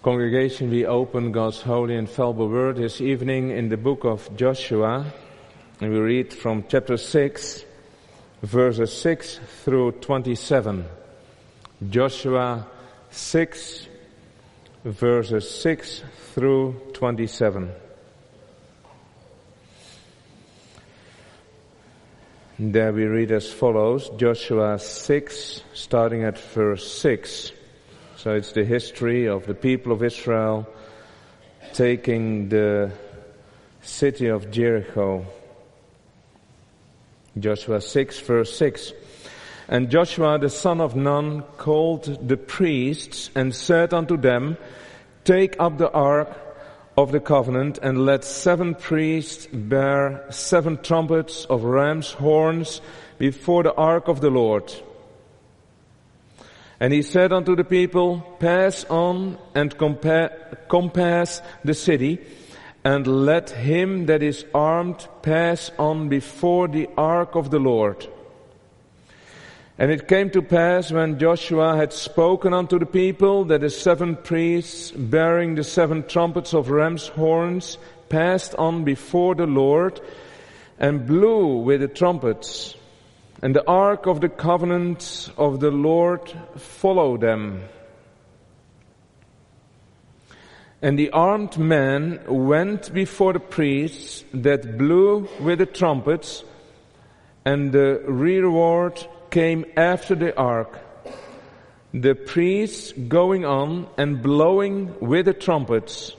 Congregation, we open God's holy and fallible word this evening in the book of Joshua, and we read from chapter 6, verses 6 through 27. Joshua 6, verses 6 through 27. There we read as follows, Joshua 6, starting at verse 6. So it's the history of the people of Israel taking the city of Jericho. Joshua 6, verse 6. And Joshua the son of Nun called the priests and said unto them, Take up the ark of the covenant, and let 7 priests bear 7 trumpets of ram's horns before the ark of the Lord. And he said unto the people, Pass on and compass the city, and let him that is armed pass on before the ark of the Lord. And it came to pass, when Joshua had spoken unto the people, that the 7 priests bearing the 7 trumpets of ram's horns passed on before the Lord, and blew with the trumpets. And the ark of the covenant of the Lord followed them. And the armed men went before the priests that blew with the trumpets, and the reward came after the ark, the priests going on and blowing with the trumpets.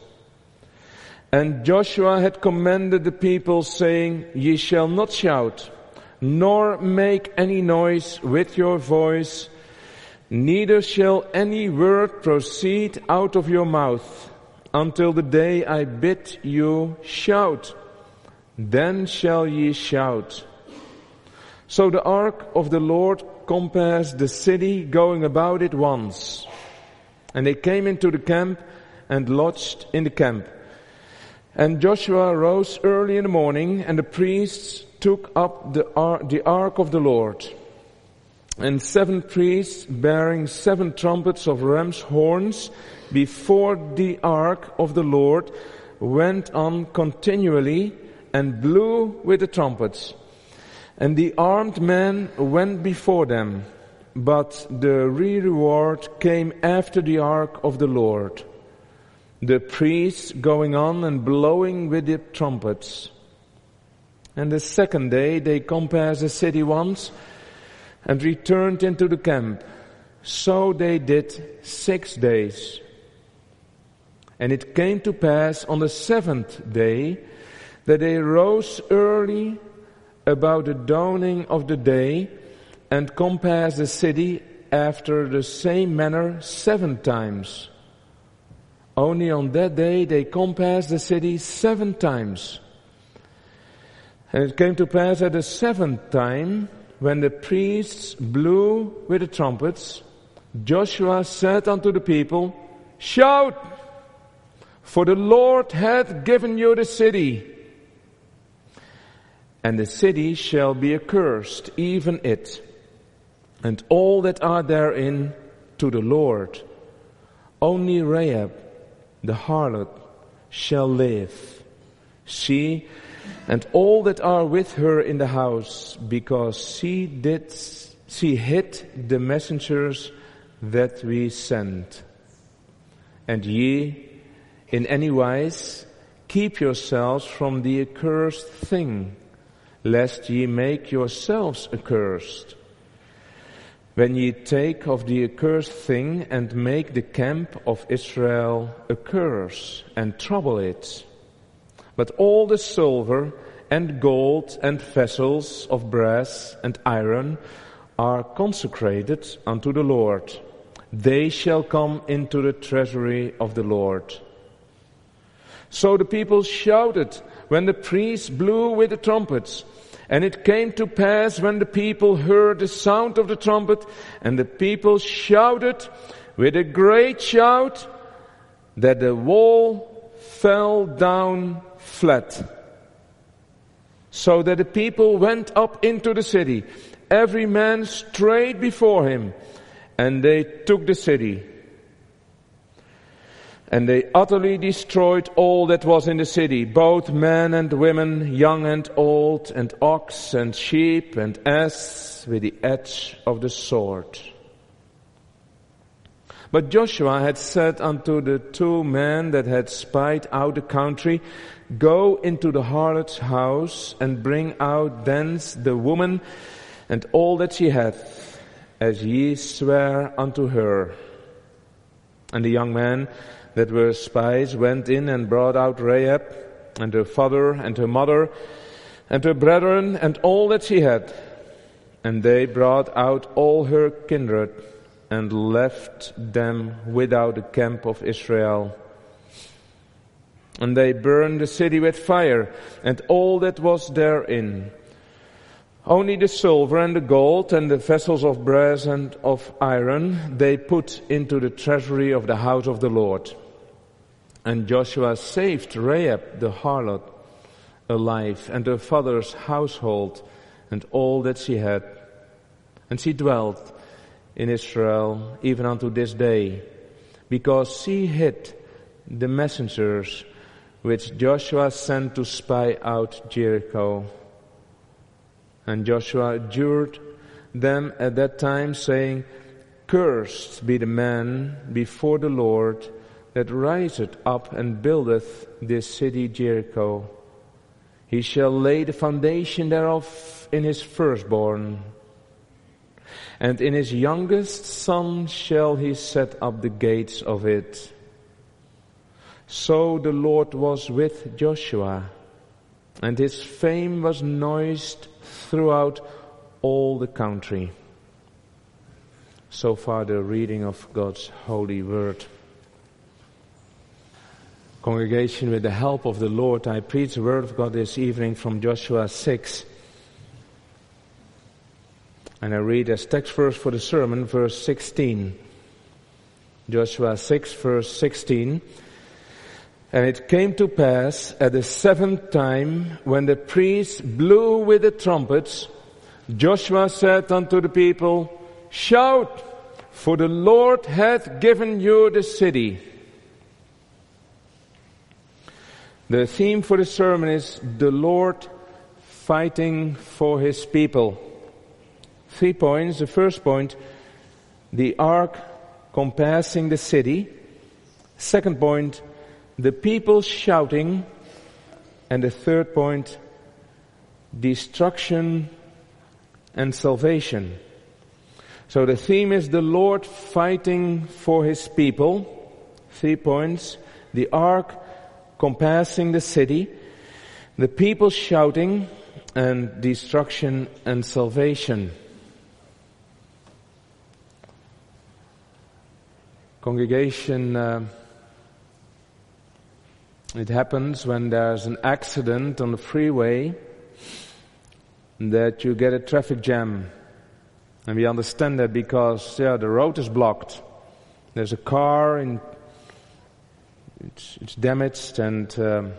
And Joshua had commanded the people, saying, Ye shall not shout, nor make any noise with your voice, neither shall any word proceed out of your mouth, until the day I bid you shout. Then shall ye shout. So the ark of the Lord compassed the city, going about it once. And they came into the camp and lodged in the camp. And Joshua rose early in the morning, and the priests took up the ark of the Lord. And 7 priests bearing 7 trumpets of ram's horns before the ark of the Lord went on continually and blew with the trumpets. And the armed men went before them, but the reward came after the ark of the Lord, the priests going on and blowing with the trumpets. And the second day they compassed the city once and returned into the camp. So they did 6 days. And it came to pass on the 7th day that they rose early about the dawning of the day and compassed the city after the same manner 7 times. Only on that day they compassed the city 7 times. And it came to pass at the 7th time, when the priests blew with the trumpets, Joshua said unto the people, Shout, for the Lord hath given you the city. And the city shall be accursed, even it, and all that are therein, to the Lord. Only Rahab, the harlot, shall live. She and all that are with her in the house, because she hid the messengers that we sent. And ye, in any wise, keep yourselves from the accursed thing, lest ye make yourselves accursed. When ye take of the accursed thing, and make the camp of Israel a curse, and trouble it. But all the silver and gold and vessels of brass and iron are consecrated unto the Lord. They shall come into the treasury of the Lord. So the people shouted when the priests blew with the trumpets. And it came to pass, when the people heard the sound of the trumpet, and the people shouted with a great shout, that the wall fell down flat. So that the people went up into the city, every man straight before him, and they took the city. And they utterly destroyed all that was in the city, both men and women, young and old, and ox and sheep and ass, with the edge of the sword. But Joshua had said unto the 2 men that had spied out the country, Go into the harlot's house, and bring out thence the woman and all that she hath, as ye swear unto her. And the young men that were spies went in and brought out Rahab, and her father and her mother, and her brethren, and all that she had. And they brought out all her kindred, and left them without the camp of Israel. And they burned the city with fire, and all that was therein. Only the silver and the gold and the vessels of brass and of iron they put into the treasury of the house of the Lord. And Joshua saved Rahab the harlot alive, and her father's household, and all that she had. And she dwelt in Israel even unto this day, because she hid the messengers which Joshua sent to spy out Jericho. And Joshua adjured them at that time, saying, Cursed be the man before the Lord that riseth up and buildeth this city Jericho. He shall lay the foundation thereof in his firstborn, and in his youngest son shall he set up the gates of it. So the Lord was with Joshua, and his fame was noised throughout all the country. So far the reading of God's holy word. Congregation, with the help of the Lord, I preach the word of God this evening from Joshua 6. And I read as text verse for the sermon, verse 16. Joshua 6, verse 16. And it came to pass at the 7th time, when the priests blew with the trumpets, Joshua said unto the people, Shout, for the Lord hath given you the city. The theme for the sermon is the Lord fighting for his people. 3 points. The first point, the ark compassing the city. Second point, the people shouting. And the third point, destruction and salvation. So the theme is the Lord fighting for his people. 3 points, the ark compassing the city, the people shouting, and destruction and salvation. Congregation, it happens when there's an accident on the freeway that you get a traffic jam. And we understand that because, the road is blocked. There's a car and it's damaged and, so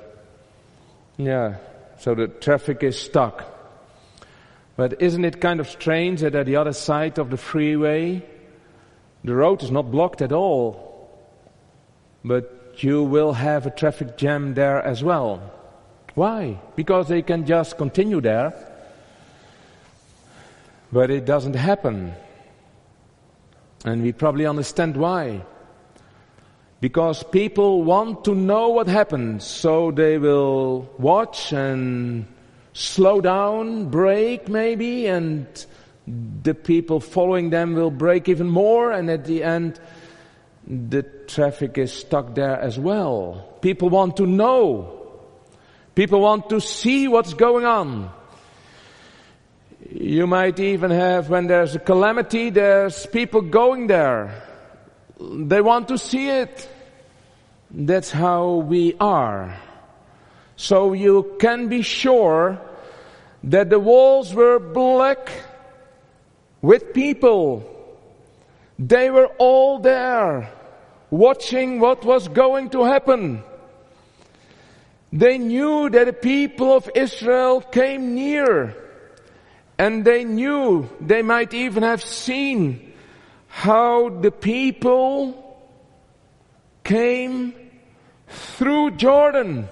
the traffic is stuck. But isn't it kind of strange that at the other side of the freeway, the road is not blocked at all, but you will have a traffic jam there as well. Why? Because they can just continue there, but it doesn't happen. And we probably understand why. Because people want to know what happens, so they will watch and slow down, brake maybe, and the people following them will brake even more, and at the end the traffic is stuck there as well. People want to know. People want to see what's going on. You might even have, when there's a calamity, there's people going there. They want to see it. That's how we are. So you can be sure that the walls were black with people. They were all there, watching what was going to happen. They knew that the people of Israel came near. And they knew, they might even have seen how the people came through Jordan.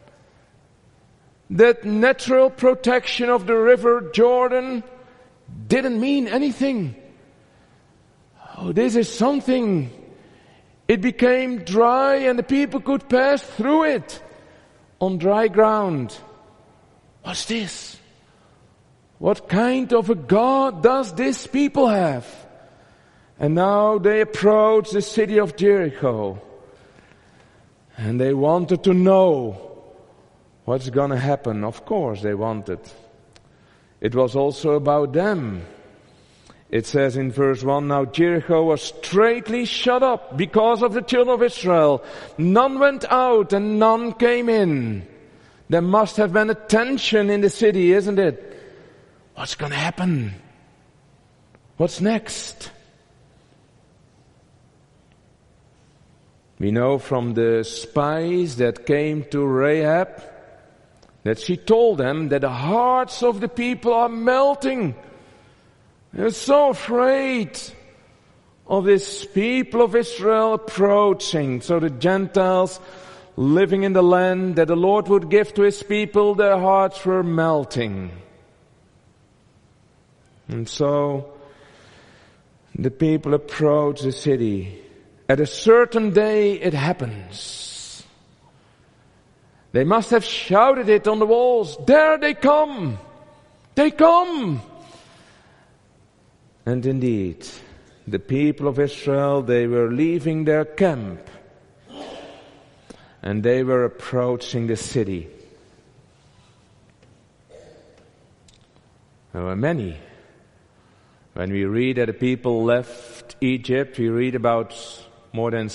That natural protection of the river Jordan didn't mean anything. Oh, this is something. It became dry and the people could pass through it on dry ground. What's this? What kind of a God does this people have? And now they approach the city of Jericho. And they wanted to know what's going to happen. Of course they wanted. It was also about them. It says in verse 1, now Jericho was straitly shut up because of the children of Israel. None went out and none came in. There must have been a tension in the city, isn't it? What's going to happen? What's next? We know from the spies that came to Rahab that she told them that the hearts of the people are melting. They're so afraid of this people of Israel approaching. So the Gentiles living in the land that the Lord would give to His people, their hearts were melting. And so the people approach the city. At a certain day it happens. They must have shouted it on the walls. There they come! They come! And indeed, the people of Israel, they were leaving their camp. And they were approaching the city. There were many. When we read that the people left Egypt, we read about more than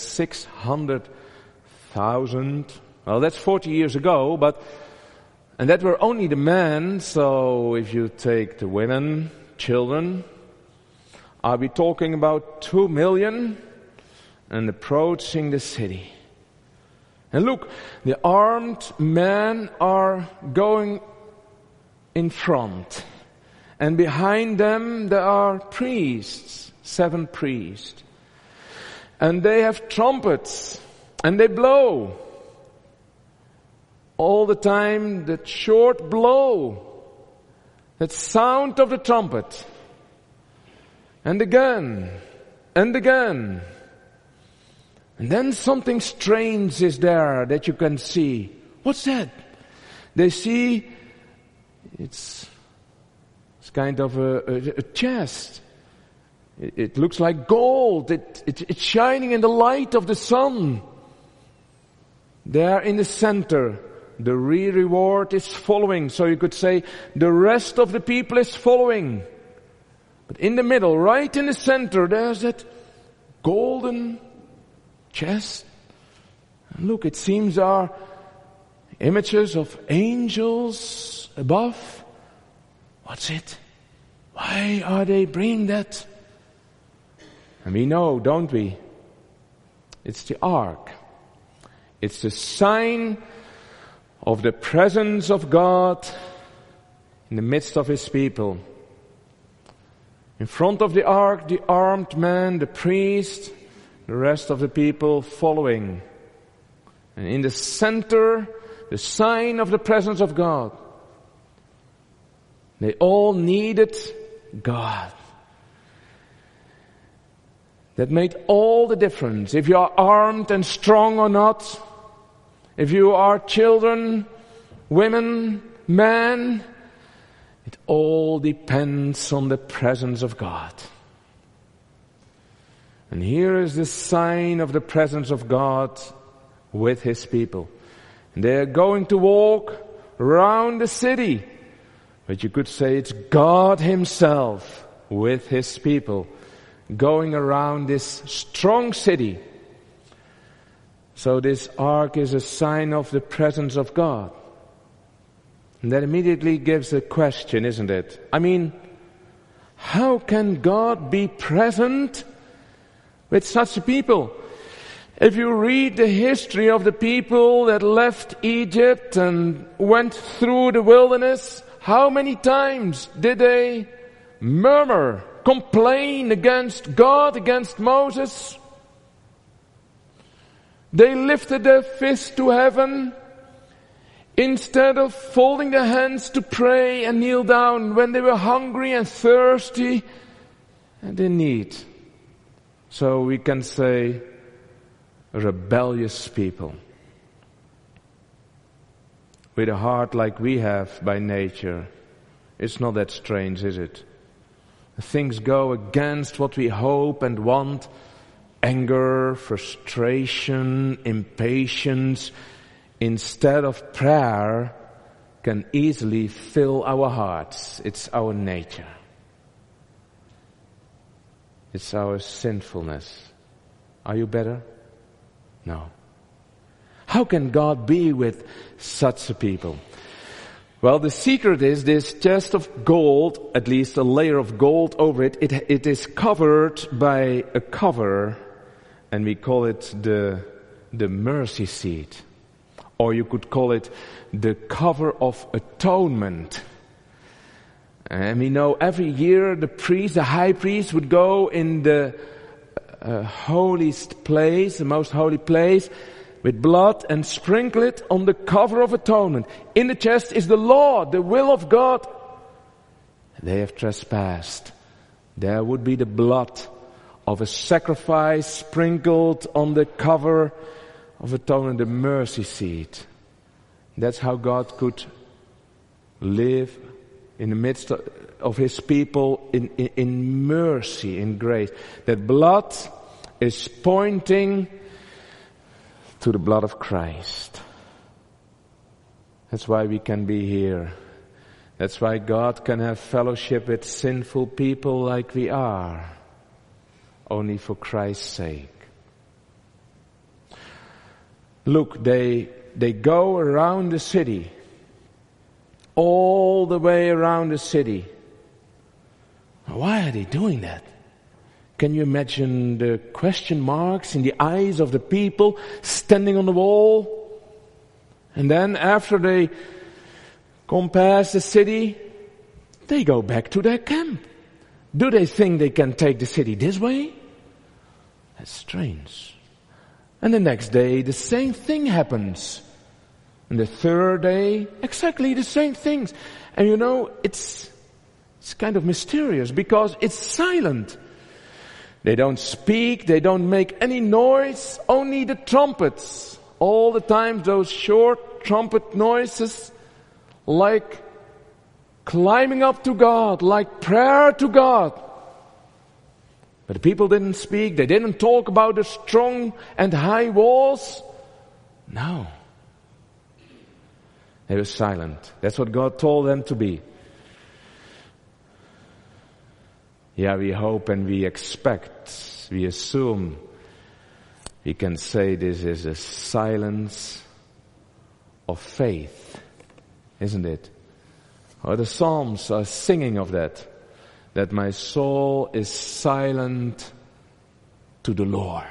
600,000. Well, that's 40 years ago, and that were only the men. So if you take the women, children, are we talking about 2 million and approaching the city? And look, the armed men are going in front. And behind them there are priests, 7 priests. And they have trumpets and they blow. All the time that short blow, that sound of the trumpet. And again, and again. And then something strange is there that you can see. What's that? They see it's kind of a chest. It looks like gold. It's shining in the light of the sun. There in the center, the reward is following. So you could say the rest of the people is following. But in the middle, right in the center, there's that golden chest. And look, it seems are images of angels above. What's it? Why are they bringing that? And we know, don't we? It's the ark. It's the sign of the presence of God in the midst of His people. In front of the ark, the armed man, the priest, the rest of the people following. And in the center, the sign of the presence of God. They all needed God. That made all the difference. If you are armed and strong or not. If you are children, women, men. It all depends on the presence of God. And here is the sign of the presence of God with His people. And they are going to walk around the city. But you could say it's God Himself with His people going around this strong city. So this ark is a sign of the presence of God. And that immediately gives a question, isn't it? I mean, how can God be present with such a people? If you read the history of the people that left Egypt and went through the wilderness, how many times did they murmur, complain against God, against Moses? They lifted their fist to heaven instead of folding their hands to pray and kneel down when they were hungry and thirsty and in need. So we can say, rebellious people. With a heart like we have by nature. It's not that strange, is it? Things go against what we hope and want. Anger, frustration, impatience, instead of prayer, can easily fill our hearts. It's our nature. It's our sinfulness. Are you better? No. How can God be with such a people? Well, the secret is this chest of gold, at least a layer of gold over it. It is covered by a cover, and we call it the mercy seat. Or you could call it the cover of atonement. And we know every year the high priest would go in the holiest place, the most holy place, with blood and sprinkle it on the cover of atonement. In the chest is the law, the will of God. They have trespassed. There would be the blood of a sacrifice sprinkled on the cover of atonement, the mercy seat. That's how God could live in the midst of His people in mercy, in grace. That blood is pointing to the blood of Christ. That's why we can be here. That's why God can have fellowship with sinful people like we are. Only for Christ's sake. Look, they go around the city. All the way around the city. Why are they doing that? Can you imagine the question marks in the eyes of the people standing on the wall? And then after they come past the city, they go back to their camp. Do they think they can take the city this way? That's strange. And the next day, the same thing happens. And the third day, exactly the same things. And you know, it's kind of mysterious because it's silent. They don't speak, they don't make any noise, only the trumpets. All the time those short trumpet noises, like climbing up to God, like prayer to God. But the people didn't speak, they didn't talk about the strong and high walls. No. They were silent. That's what God told them to be. Yeah, we hope and we expect, we assume, we can say this is a silence of faith, isn't it? Or the Psalms are singing of that my soul is silent to the Lord.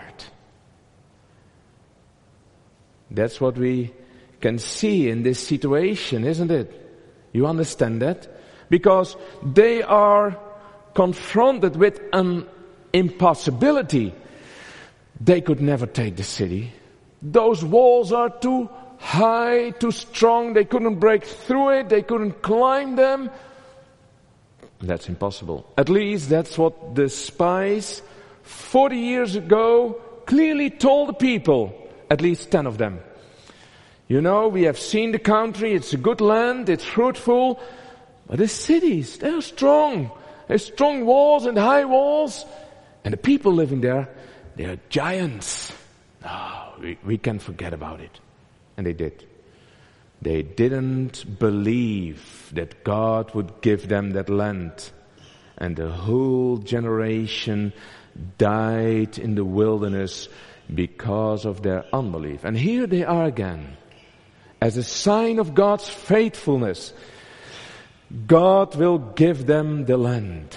That's what we can see in this situation, isn't it? You understand that? Because they are confronted with an impossibility. They could never take the city. Those walls are too high, too strong. They couldn't break through it. They couldn't climb them. That's impossible. At least that's what the spies 40 years ago clearly told the people. At least 10 of them. You know, we have seen the country. It's a good land. It's fruitful. But the cities, they're strong. There's strong walls and high walls. And the people living there, they are giants. No, we can forget about it. And they did. They didn't believe that God would give them that land. And the whole generation died in the wilderness because of their unbelief. And here they are again. As a sign of God's faithfulness, God will give them the land.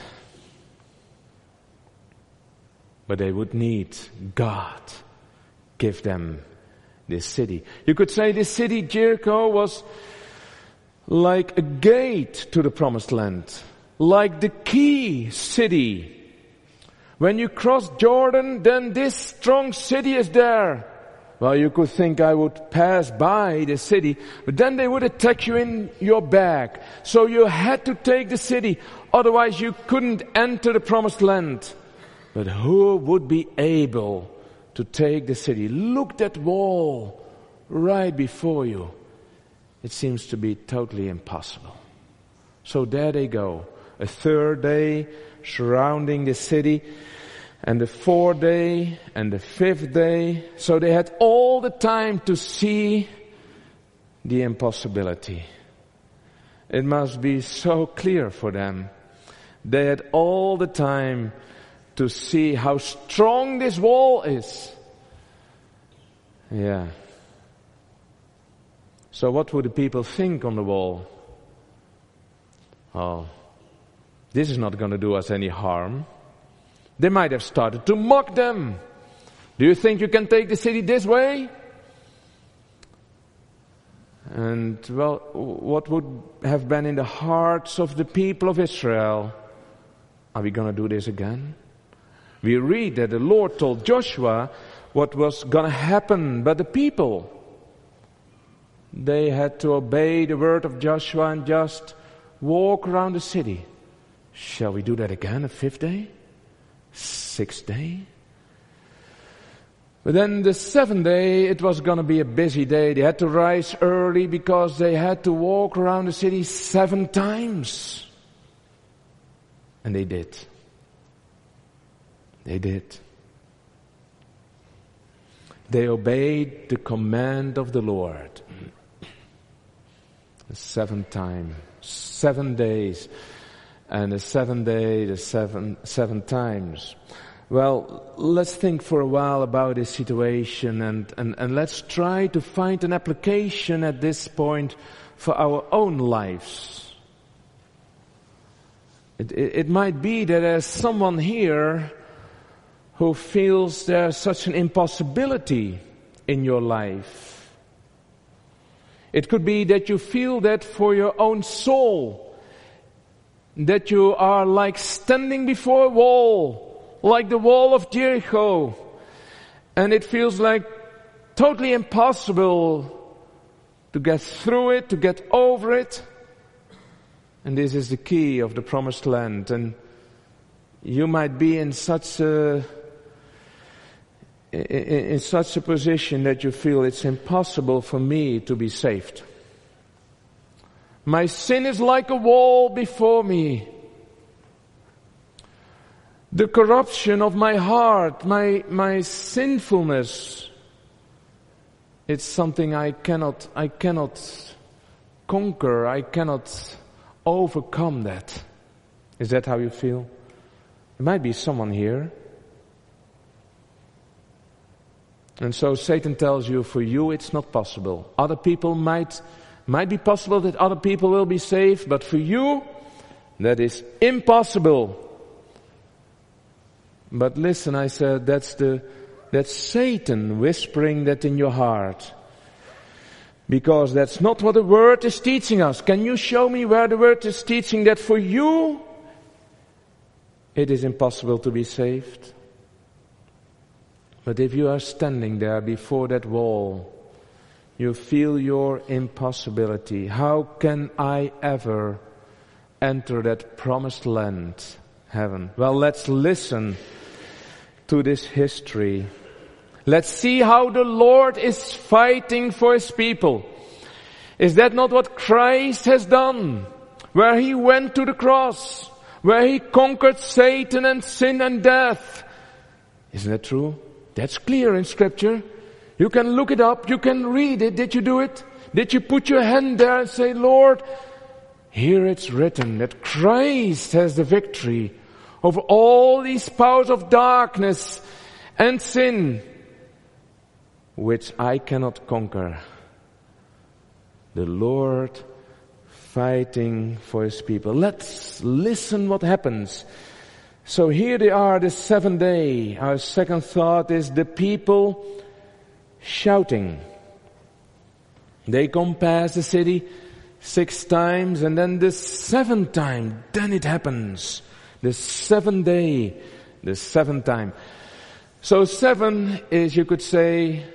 But they would need God give them this city. You could say this city, Jericho, was like a gate to the promised land. Like the key city. When you cross Jordan, then this strong city is there. Well, you could think I would pass by the city, but then they would attack you in your back. So you had to take the city, otherwise you couldn't enter the promised land. But who would be able to take the city? Look, that wall right before you. It seems to be totally impossible. So there they go. A third day surrounding the city, and the fourth day, and the fifth day. So they had all the time to see the impossibility. It must be so clear for them. They had all the time to see how strong this wall is. Yeah. So what would the people think on the wall? Oh, this is not going to do us any harm. They might have started to mock them. Do you think you can take the city this way? And well, what would have been in the hearts of the people of Israel? Are we going to do this again? We read that the Lord told Joshua what was going to happen, but the people, they had to obey the word of Joshua and just walk around the city. Shall we do that again, a fifth day? Sixth day? But then the seventh day, it was going to be a busy day. They had to rise early because they had to walk around the city 7 times. And they did. They did. They obeyed the command of the Lord. The 7th time, 7 days, and the 7th day, the seven times. Well, let's think for a while about this situation and let's try to find an application at this point for our own lives. It might be that there's someone here who feels there's such an impossibility in your life. It could be that you feel that for your own soul, that you are like standing before a wall, like the wall of Jericho, and it feels like totally impossible to get through it, to get over it. And this is the key of the promised land. And you might be in such a position that you feel it's impossible for me to be saved. My sin is like a wall before me. The corruption of my heart, my sinfulness, it's something I cannot conquer, I cannot overcome that. Is that how you feel? There might be someone here. And so Satan tells you, for you it's not possible. Other people might be possible that other people will be saved, but for you, that is impossible. But listen, I said, that's Satan whispering that in your heart. Because that's not what the Word is teaching us. Can you show me where the Word is teaching that for you, it is impossible to be saved? But if you are standing there before that wall, you feel your impossibility. How can I ever enter that promised land, heaven? Well, let's listen to this history. Let's see how the Lord is fighting for His people. Is that not what Christ has done? Where He went to the cross, where He conquered Satan and sin and death. Isn't that true? That's clear in Scripture. You can look it up, you can read it. Did you do it? Did you put your hand there and say, Lord, here it's written that Christ has the victory over all these powers of darkness and sin, which I cannot conquer. The Lord fighting for His people. Let's listen what happens. So here they are, the 7th day. Our second thought is the people shouting. They come past the city 6 times, and then the 7th time, then it happens. The 7th day, the 7th time. So 7 is, you could say,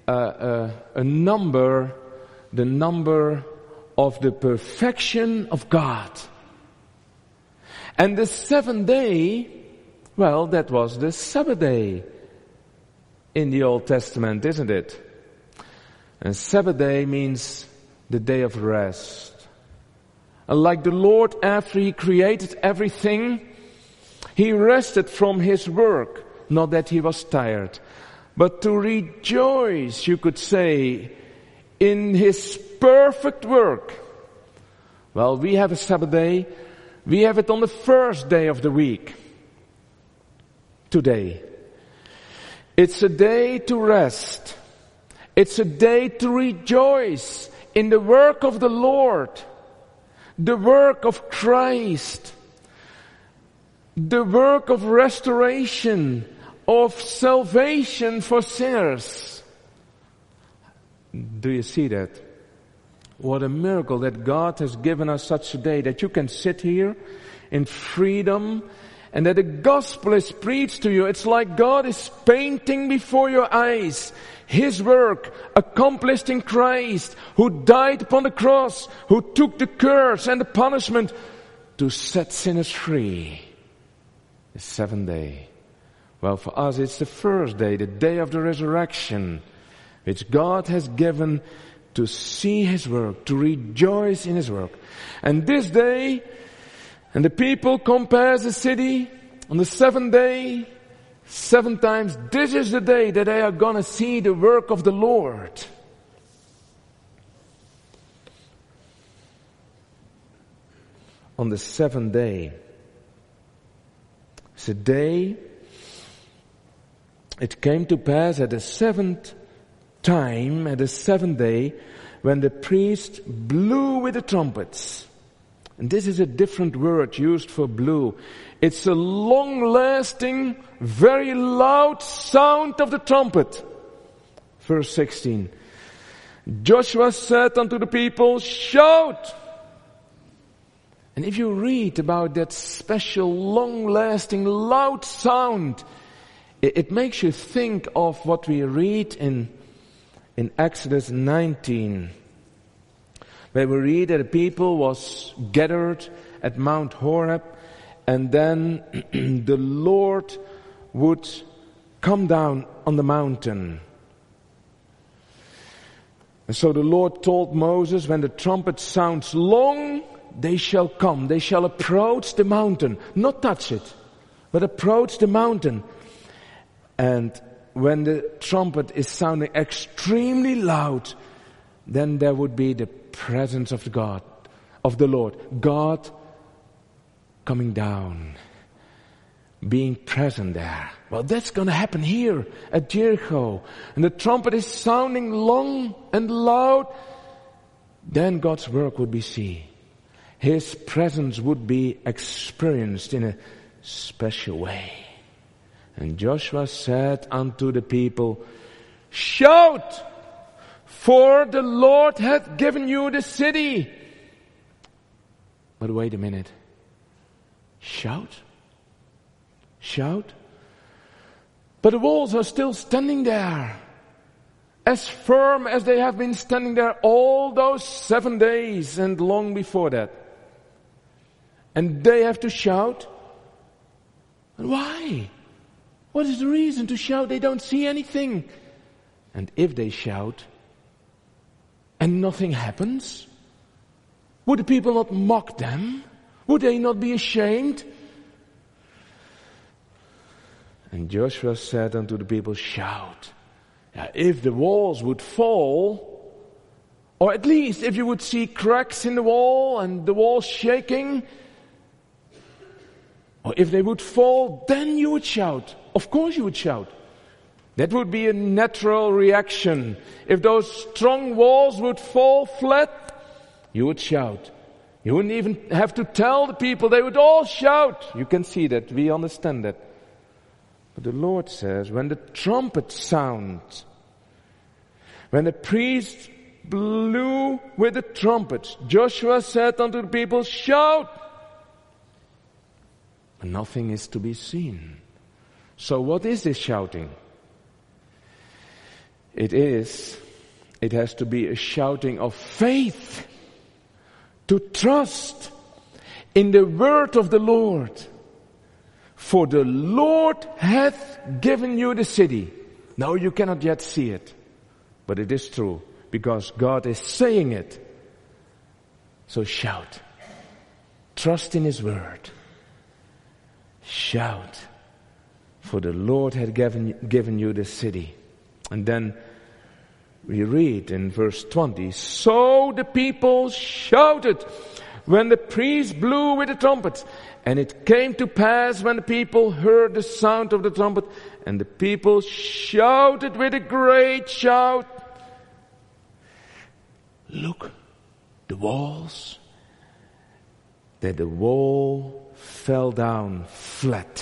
a number, the number of the perfection of God. And the seventh day, well, that was the Sabbath day in the Old Testament, isn't it? And Sabbath day means the day of rest. And like the Lord, after He created everything, He rested from His work. Not that He was tired, but to rejoice, you could say, in His perfect work. Well, we have a Sabbath day. We have it on the first day of the week. Today. It's a day to rest. It's a day to rejoice in the work of the Lord. The work of Christ. The work of restoration, of salvation for sinners. Do you see that? What a miracle that God has given us such a day, that you can sit here in freedom and that the gospel is preached to you. It's like God is painting before your eyes His work accomplished in Christ, who died upon the cross, who took the curse and the punishment to set sinners free. The seventh day. Well, for us it's the first day, the day of the resurrection, which God has given to see His work, to rejoice in His work. And this day, and the people compares the city on the seventh day, 7 times. This is the day that they are gonna see the work of the Lord. On the seventh day, it's a day, it came to pass at the seventh time, at the seventh day, when the priest blew with the trumpets. And this is a different word used for blew. It's a long-lasting, very loud sound of the trumpet. Verse 16. Joshua said unto the people, shout! And if you read about that special, long-lasting, loud sound, it makes you think of what we read in Exodus 19, where we read that the people was gathered at Mount Horeb, and then the Lord would come down on the mountain. And so the Lord told Moses, when the trumpet sounds long, they shall come, they shall approach the mountain, not touch it, but approach the mountain. And when the trumpet is sounding extremely loud, then there would be the presence of God, of the Lord. God coming down, being present there. Well, that's going to happen here at Jericho. And the trumpet is sounding long and loud. Then God's work would be seen. His presence would be experienced in a special way. And Joshua said unto the people, shout! For the Lord hath given you the city. But wait a minute. Shout? Shout? But the walls are still standing there. As firm as they have been standing there all those 7 days and long before that. And they have to shout. Why? What is the reason to shout? They don't see anything. And if they shout and nothing happens, would the people not mock them? Would they not be ashamed? And Joshua said unto the people, shout. If the walls would fall, or at least if you would see cracks in the wall and the wall shaking, or if they would fall, then you would shout. Of course you would shout. That would be a natural reaction. If those strong walls would fall flat, you would shout. You wouldn't even have to tell the people, they would all shout. You can see that, we understand that. But the Lord says, when the trumpet sounds, when the priest blew with the trumpets, Joshua said unto the people, shout! But nothing is to be seen. So what is this shouting? It has to be a shouting of faith, to trust in the word of the Lord. For the Lord hath given you the city. No, you cannot yet see it, but it is true, because God is saying it. So shout. Trust in His word. Shout. For the Lord hath given you the city. And then we read in verse 20, so the people shouted when the priest blew with the trumpet. And it came to pass when the people heard the sound of the trumpet, and the people shouted with a great shout. Look, the walls, that the wall fell down flat.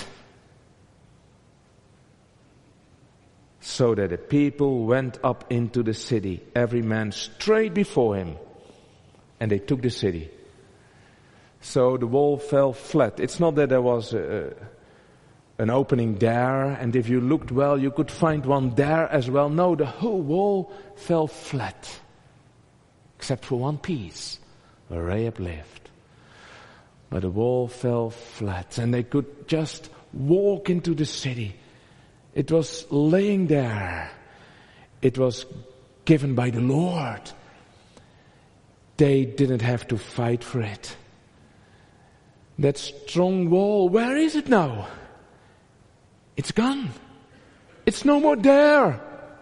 So that the people went up into the city, every man straight before him, and they took the city. So the wall fell flat. It's not that there was an opening there, and if you looked well, you could find one there as well. No, the whole wall fell flat, except for one piece where Rahab lived. But the wall fell flat, and they could just walk into the city. It was laying there. It was given by the Lord. They didn't have to fight for it. That strong wall, where is it now? It's gone. It's no more there.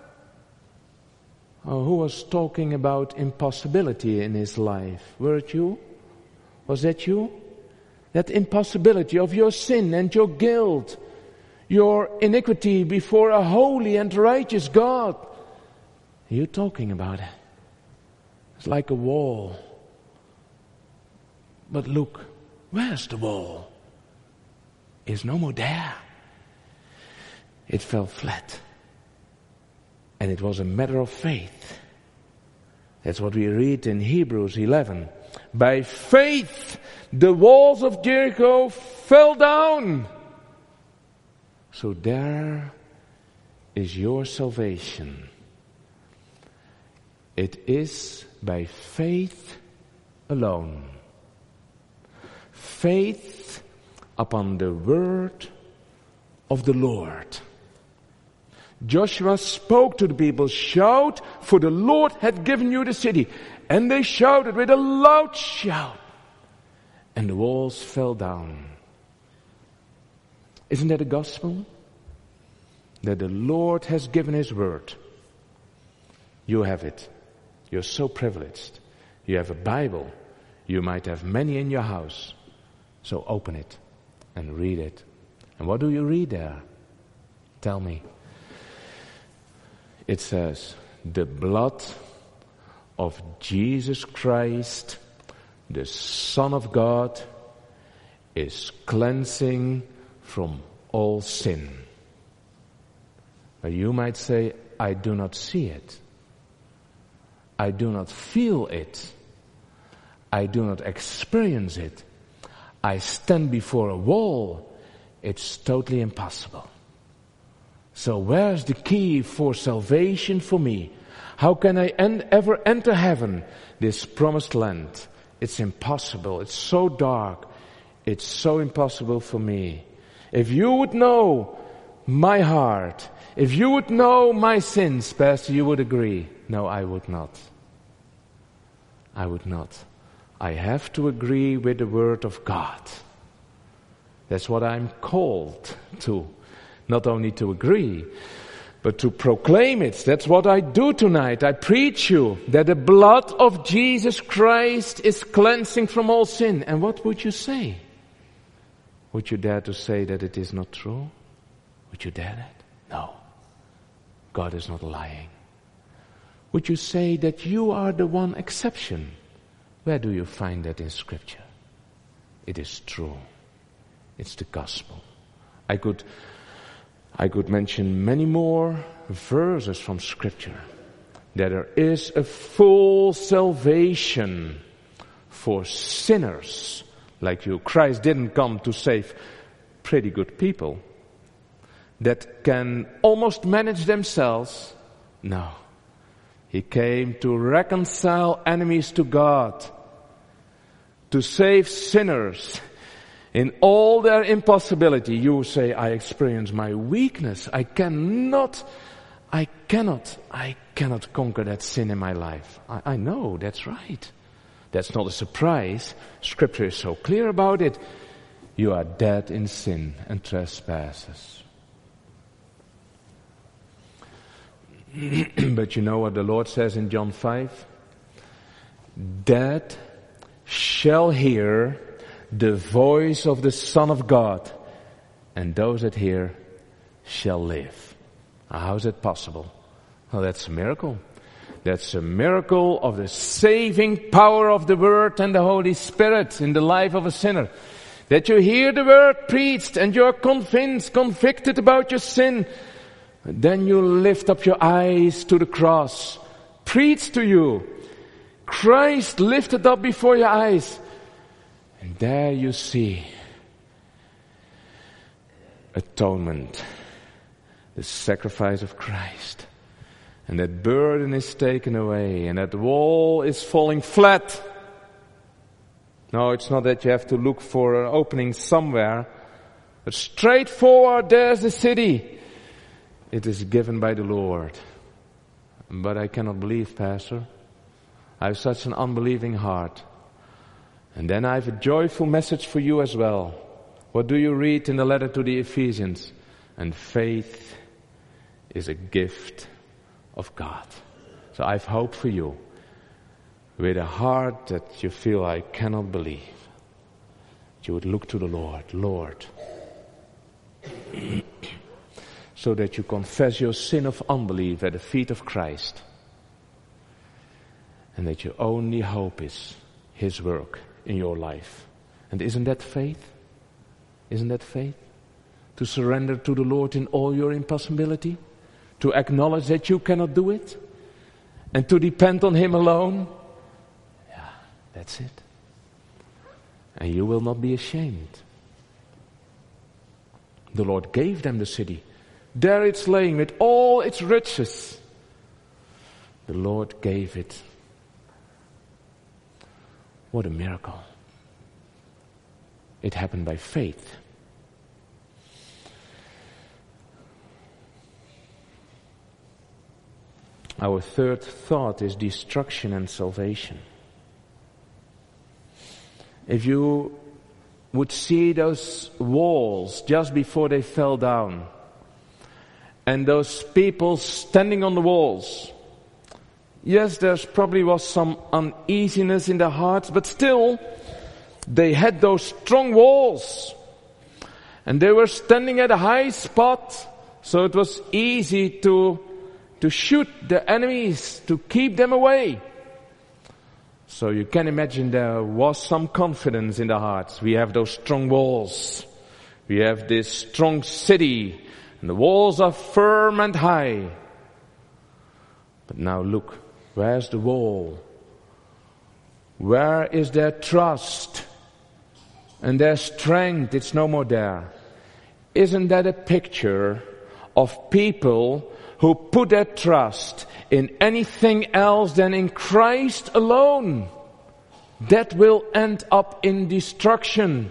Oh, who was talking about impossibility in his life? Were it you? Was that you? That impossibility of your sin and your guilt, your iniquity before a holy and righteous God. You're talking about it. It's like a wall. But look, where's the wall? It's no more there. It fell flat. And it was a matter of faith. That's what we read in Hebrews 11. By faith, the walls of Jericho fell down. So there is your salvation. It is by faith alone. Faith upon the word of the Lord. Joshua spoke to the people, shout, for the Lord hath given you the city. And they shouted with a loud shout. And the walls fell down. Isn't that a gospel? That the Lord has given His word. You have it. You're so privileged. You have a Bible. You might have many in your house. So open it and read it. And what do you read there? Tell me. It says, the blood of Jesus Christ, the Son of God, is cleansing from all sin. But you might say, I do not see it. I do not feel it. I do not experience it. I stand before a wall. It's totally impossible. So where's the key for salvation for me? How can I ever enter heaven, this promised land? It's impossible. It's so dark. It's so impossible for me. If you would know my heart, if you would know my sins, Pastor, you would agree. No, I would not. I would not. I have to agree with the Word of God. That's what I'm called to. Not only to agree, but to proclaim it. That's what I do tonight. I preach you that the blood of Jesus Christ is cleansing from all sin. And what would you say? Would you dare to say that it is not true? Would you dare that? No. God is not lying. Would you say that you are the one exception? Where do you find that in Scripture? It is true. It's the gospel. I could mention many more verses from Scripture. That there is a full salvation for sinners like you. Christ didn't come to save pretty good people that can almost manage themselves. No, He came to reconcile enemies to God, to save sinners in all their impossibility. You say, I experience my weakness. I cannot conquer that sin in my life. I know, that's right. That's not a surprise. Scripture is so clear about it. You are dead in sin and trespasses. But you know what the Lord says in John 5? That shall hear the voice of the Son of God, and those that hear shall live. How is that possible? Well, that's a miracle. That's a miracle of the saving power of the Word and the Holy Spirit in the life of a sinner. That you hear the Word preached and you are convinced, convicted about your sin. Then you lift up your eyes to the cross, preached to you. Christ lifted up before your eyes. And there you see atonement, the sacrifice of Christ. And that burden is taken away and that wall is falling flat. No, it's not that you have to look for an opening somewhere, but straight forward there's the city. It is given by the Lord. But I cannot believe, Pastor. I have such an unbelieving heart. And then I have a joyful message for you as well. What do you read in the letter to the Ephesians? And faith is a gift of God. So I have hope for you. With a heart that you feel I cannot believe. You would look to the Lord. Lord. So that you confess your sin of unbelief at the feet of Christ. And that your only hope is His work in your life. And isn't that faith? Isn't that faith? To surrender to the Lord in all your impossibility? To acknowledge that you cannot do it? And to depend on Him alone? Yeah, that's it. And you will not be ashamed. The Lord gave them the city. There it's laying with all its riches. The Lord gave it. What a miracle. It happened by faith. Our third thought is destruction and salvation. If you would see those walls just before they fell down, and those people standing on the walls. Yes, there's probably was some uneasiness in their hearts, but still, they had those strong walls. And they were standing at a high spot, so it was easy to shoot the enemies, to keep them away. So you can imagine there was some confidence in the hearts. We have those strong walls. We have this strong city. And the walls are firm and high. But now look, where's the wall? Where is their trust? And their strength, it's no more there. Isn't that a picture of people who put their trust in anything else than in Christ alone? That will end up in destruction.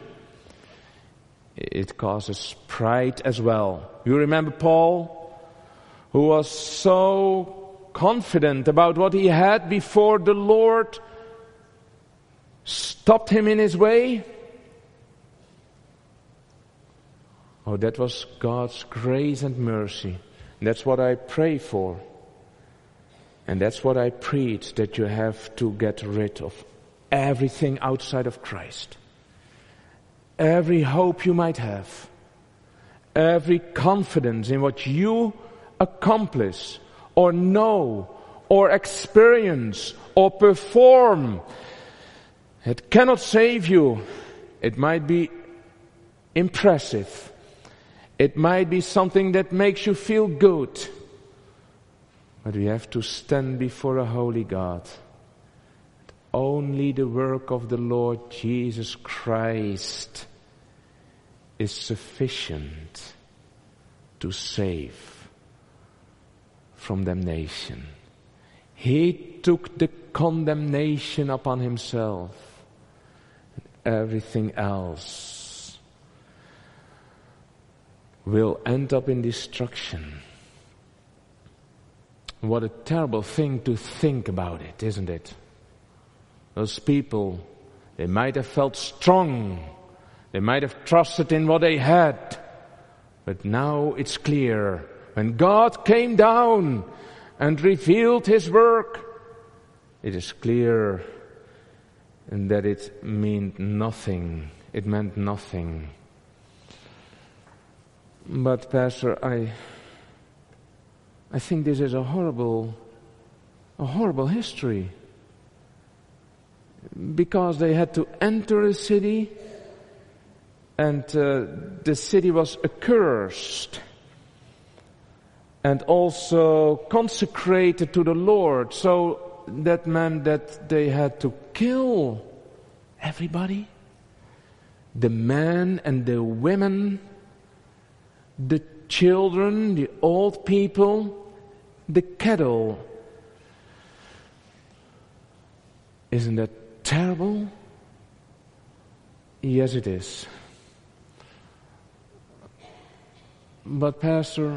It causes pride as well. You remember Paul, who was so confident about what he had before the Lord stopped him in his way? Oh, that was God's grace and mercy. And that's what I pray for. And that's what I preach, that you have to get rid of everything outside of Christ. Every hope you might have, every confidence in what you accomplish or know or experience or perform, it cannot save you. It might be impressive. It might be something that makes you feel good. But we have to stand before a holy God. Only the work of the Lord Jesus Christ is sufficient to save from damnation. He took the condemnation upon himself. Everything else will end up in destruction. What a terrible thing to think about it, isn't it? Those people, they might have felt strong. They might have trusted in what they had. But now it's clear. When God came down and revealed His work, it is clear that it meant nothing. It meant nothing. But Pastor, I think this is a horrible history. Because they had to enter a city, and the city was accursed and also consecrated to the Lord. So that meant that they had to kill everybody. The men and the women, the children, the old people, the cattle. Isn't that terrible? Yes, it is. But Pastor,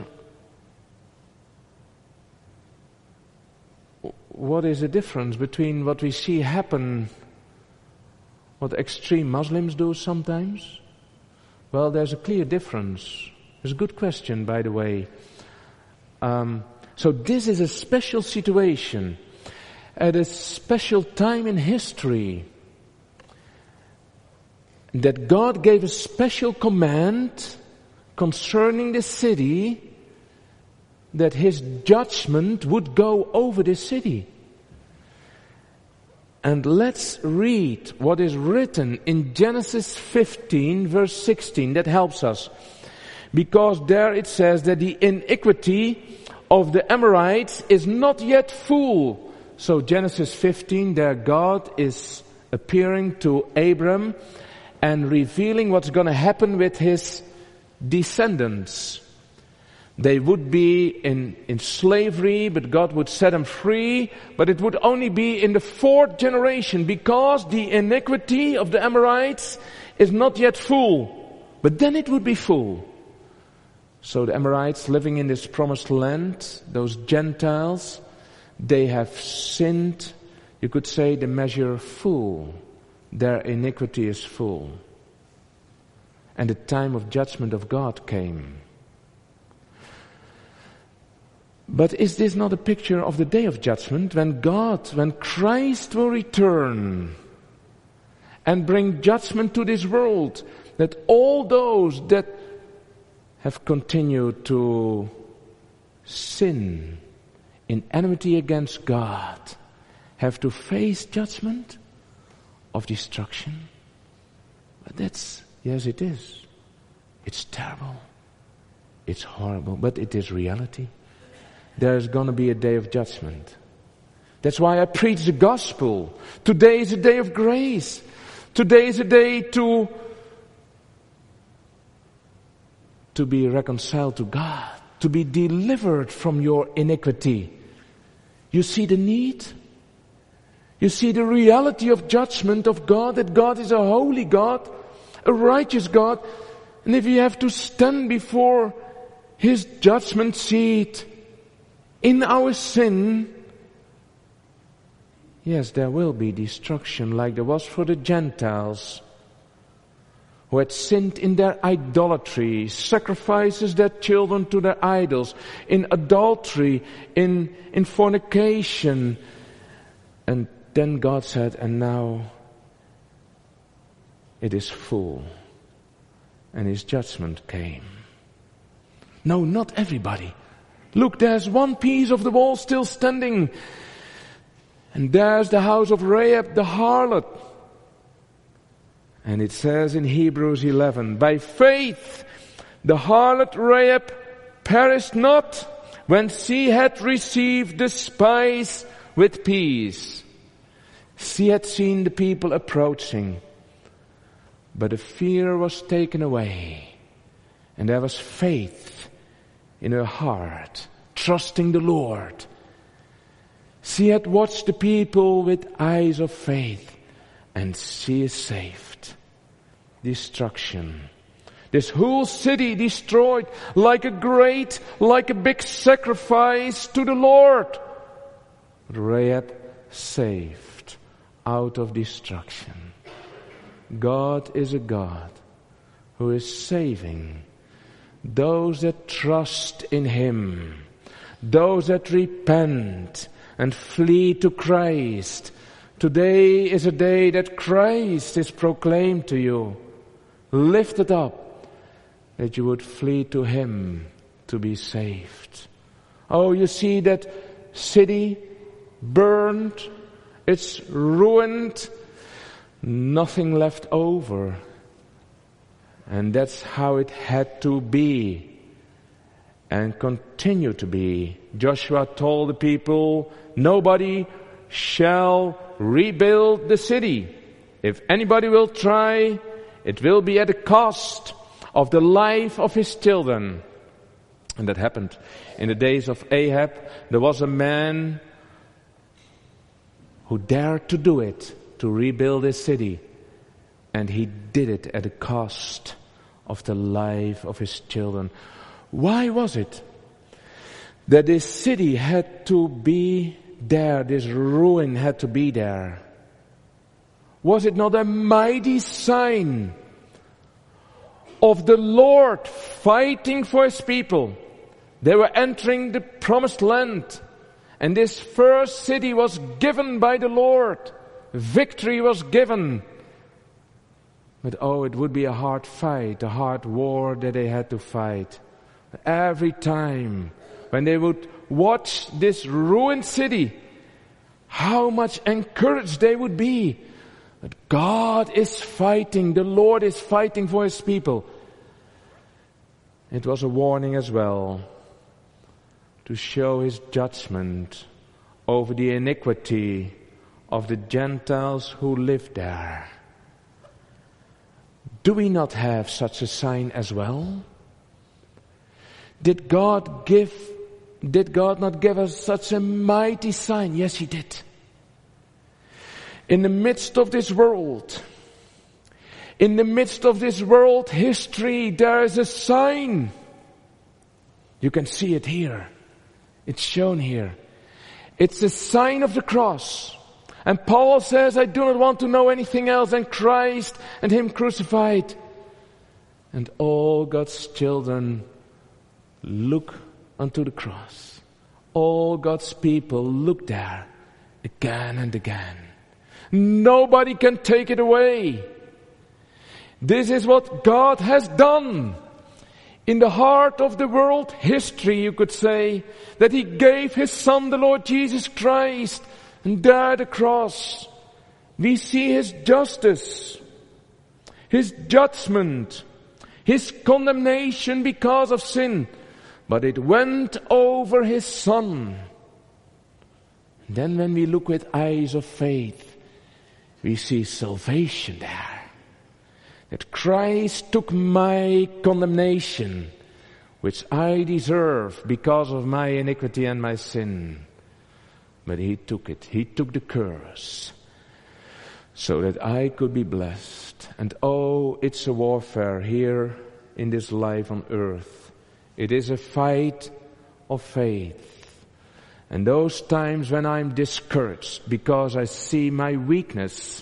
what is the difference between what we see happen, what extreme Muslims do sometimes? Well, there's a clear difference. It's a good question, by the way. So this is a special situation at a special time in history that God gave a special command concerning the city, that His judgment would go over the city. And let's read what is written in Genesis 15 verse 16. That helps us. Because there it says that the iniquity of the Amorites is not yet full. So Genesis 15, there God is appearing to Abram and revealing what's going to happen with his descendants. They would be in slavery, but God would set them free. But it would only be in the 4th generation, because the iniquity of the Amorites is not yet full. But then it would be full. So the Amorites living in this promised land, those Gentiles, they have sinned. You could say the measure full. Their iniquity is full. And the time of judgment of God came. But is this not a picture of the day of judgment when Christ will return and bring judgment to this world, that all those that have continued to sin in enmity against God have to face judgment of destruction? But yes, it is. It's terrible. It's horrible, but it is reality. There's going to be a day of judgment. That's why I preach the gospel. Today is a day of grace. Today is a day to be reconciled to God, to be delivered from your iniquity. You see the need? You see the reality of judgment of God, that God is a holy God, a righteous God. And if you have to stand before His judgment seat in our sin, yes, there will be destruction like there was for the Gentiles who had sinned in their idolatry, sacrifices their children to their idols, in adultery, in fornication. And then God said, and now it is full. And His judgment came. No, not everybody. Look, there's one piece of the wall still standing. And there's the house of Rahab the harlot. And it says in Hebrews 11, by faith the harlot Rahab perished not when she had received the spies with peace. She had seen the people approaching, but the fear was taken away, and there was faith in her heart, trusting the Lord. She had watched the people with eyes of faith, and she is saved. Destruction. This whole city destroyed like a big sacrifice to the Lord. Rahab saved out of destruction. God is a God who is saving those that trust in Him, those that repent and flee to Christ. Today is a day that Christ is proclaimed to you, lifted up, that you would flee to Him to be saved. Oh, you see that city burned, it's ruined, nothing left over. And that's how it had to be and continue to be. Joshua told the people, nobody shall rebuild the city. If anybody will try, it will be at the cost of the life of his children. And that happened. In the days of Ahab, there was a man who dared to do it, to rebuild his city. And he did it at the cost of the life of his children. Why was it that this city had to be there, this ruin had to be there? Was it not a mighty sign of the Lord fighting for His people? They were entering the promised land, and this first city was given by the Lord. Victory was given. But it would be a hard fight, a hard war that they had to fight. Every time when they would watch this ruined city, how much encouraged they would be. But God is fighting, the Lord is fighting for His people. It was a warning as well to show His judgment over the iniquity of the Gentiles who lived there. Do we not have such a sign as well? Did God not give us such a mighty sign? Yes, He did. In the midst of this world history, there is a sign. You can see it here. It's shown here. It's a sign of the cross. And Paul says, I do not want to know anything else than Christ and Him crucified. And all God's children look unto the cross. All God's people look there again and again. Nobody can take it away. This is what God has done. In the heart of the world history, you could say, that He gave His Son, the Lord Jesus Christ, and there at the cross, we see His justice, His judgment, His condemnation because of sin. But it went over His Son. Then when we look with eyes of faith, we see salvation there. That Christ took my condemnation, which I deserve because of my iniquity and my sin. But He took it. He took the curse so that I could be blessed. And it's a warfare here in this life on earth. It is a fight of faith. And those times when I'm discouraged because I see my weakness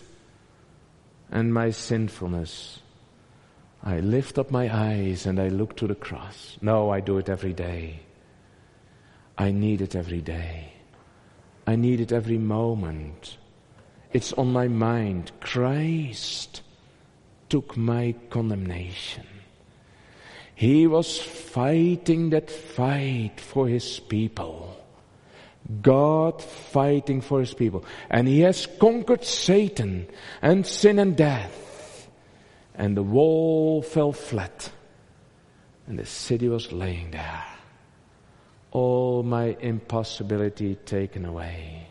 and my sinfulness, I lift up my eyes and I look to the cross. No, I do it every day. I need it every day. I need it every moment. It's on my mind. Christ took my condemnation. He was fighting that fight for His people. God fighting for His people. And He has conquered Satan and sin and death. And the wall fell flat. And the city was laying there. All my impossibility taken away.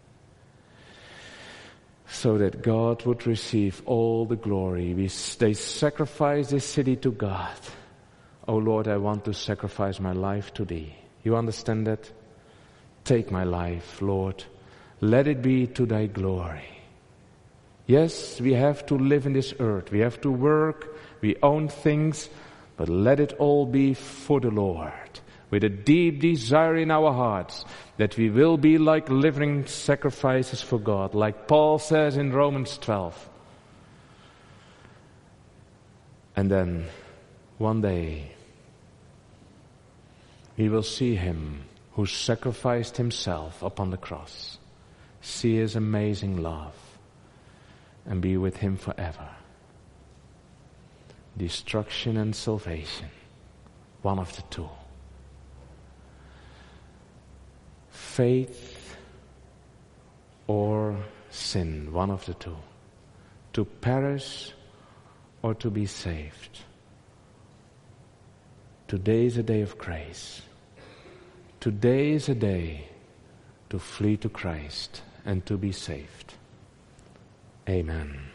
So that God would receive all the glory. They sacrificed this city to God. Oh Lord, I want to sacrifice my life to Thee. You understand that? Take my life, Lord. let it be to thy glory. Yes, we have to live in this earth. We have to work. We own things. But let it all be for the Lord, with a deep desire in our hearts that we will be like living sacrifices for God, like Paul says in Romans 12. And then, one day, we will see him who sacrificed himself upon the cross, see his amazing love, and be with him forever. Destruction and salvation, one of the two. Faith or sin, one of the two. To perish or to be saved. Today is a day of grace. Today is a day to flee to Christ and to be saved. Amen.